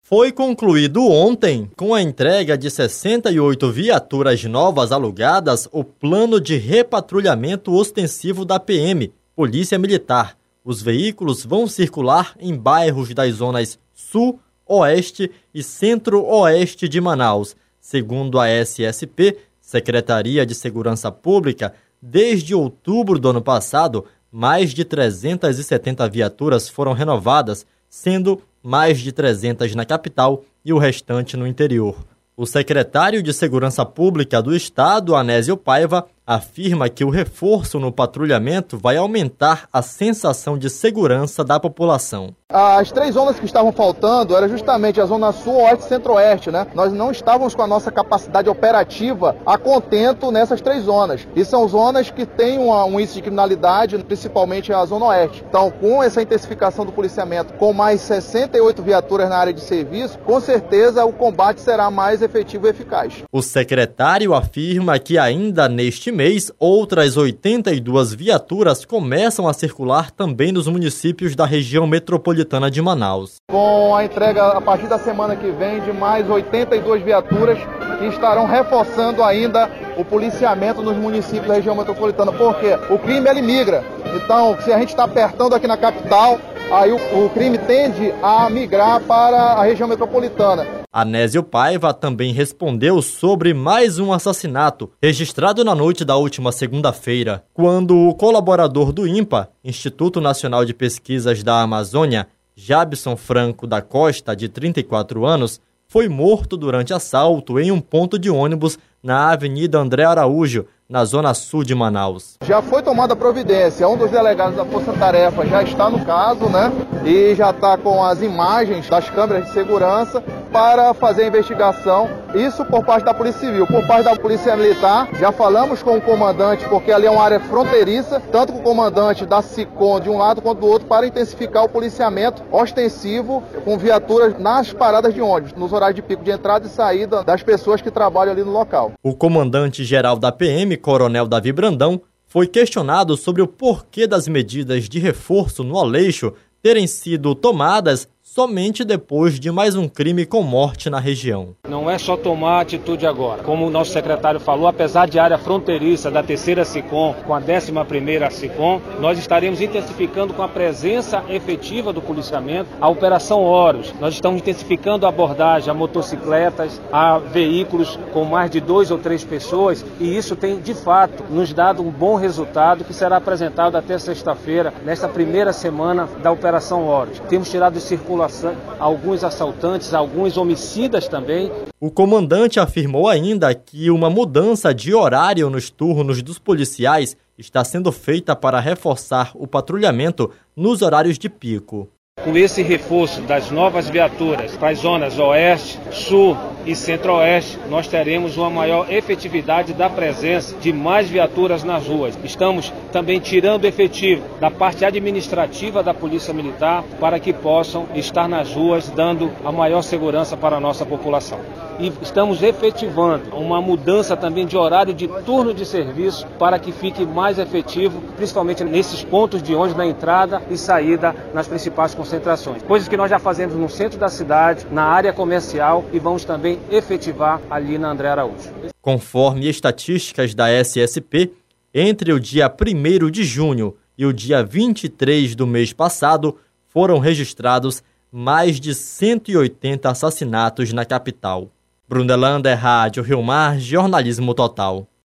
Foi concluído ontem, com a entrega de 68 viaturas novas alugadas, o plano de repatrulhamento ostensivo da PM, Polícia Militar. Os veículos vão circular em bairros das zonas Sul, Oeste e Centro-Oeste de Manaus. Segundo a SSP, Secretaria de Segurança Pública, desde outubro do ano passado, mais de 370 viaturas foram renovadas, sendo mais de 300 na capital e o restante no interior. O secretário de Segurança Pública do Estado, Anésio Paiva, afirma que o reforço no patrulhamento vai aumentar a sensação de segurança da população. As 3 zonas que estavam faltando era justamente a Zona Sul, Oeste e Centro-Oeste, né? Nós não estávamos com a nossa capacidade operativa a contento nessas 3 zonas. E são zonas que têm um índice de criminalidade, principalmente a Zona Oeste. Então, com essa intensificação do policiamento, com mais 68 viaturas na área de serviço, com certeza o combate será mais efetivo e eficaz. O secretário afirma que ainda neste mês, outras 82 viaturas começam a circular também nos municípios da região metropolitana de Manaus. Com a entrega a partir da semana que vem de mais 82 viaturas que estarão reforçando ainda o policiamento nos municípios da região metropolitana, porque o crime ele migra. Então, se a gente está apertando aqui na capital, aí o crime tende a migrar para a região metropolitana. Anésio Paiva também respondeu sobre mais um assassinato registrado na noite da última segunda-feira, quando o colaborador do INPA, Instituto Nacional de Pesquisas da Amazônia, Jabson Franco da Costa, de 34 anos, foi morto durante assalto em um ponto de ônibus na Avenida André Araújo, na zona sul de Manaus. Já foi tomada providência, um dos delegados da Força Tarefa já está no caso, né? E já está com as imagens das câmeras de segurança para fazer a investigação, isso por parte da Polícia Civil. Por parte da Polícia Militar, já falamos com o comandante, porque ali é uma área fronteiriça, tanto com o comandante da SICOM de um lado quanto do outro, para intensificar o policiamento ostensivo com viaturas nas paradas de ônibus, nos horários de pico de entrada e saída das pessoas que trabalham ali no local. O comandante-geral da PM, Coronel Davi Brandão, foi questionado sobre o porquê das medidas de reforço no Aleixo terem sido tomadas somente depois de mais um crime com morte na região. Não é só tomar atitude agora. Como o nosso secretário falou, apesar de área fronteiriça da 3ª SICOM com a 11ª SICOM, nós estaremos intensificando com a presença efetiva do policiamento a Operação Horus. Nós estamos intensificando a abordagem a motocicletas, a veículos com mais de 2 ou 3 pessoas, e isso tem, de fato, nos dado um bom resultado que será apresentado até sexta-feira, nesta primeira semana da Operação Horus. Temos tirado de circulação alguns assaltantes, alguns homicidas também. O comandante afirmou ainda que uma mudança de horário nos turnos dos policiais está sendo feita para reforçar o patrulhamento nos horários de pico. Com esse reforço das novas viaturas para as zonas Oeste, Sul e Centro-Oeste, nós teremos uma maior efetividade da presença de mais viaturas nas ruas. Estamos também tirando efetivo da parte administrativa da Polícia Militar para que possam estar nas ruas dando a maior segurança para a nossa população. E estamos efetivando uma mudança também de horário de turno de serviço para que fique mais efetivo, principalmente nesses pontos de ônibus na entrada e saída nas principais concentrações. Coisas que nós já fazemos no centro da cidade, na área comercial, e vamos também efetivar ali na André Araújo. Conforme estatísticas da SSP, entre o dia 1º de junho e o dia 23 do mês passado, foram registrados mais de 180 assassinatos na capital. Brunelanda, Rádio Rio Mar, Jornalismo Total.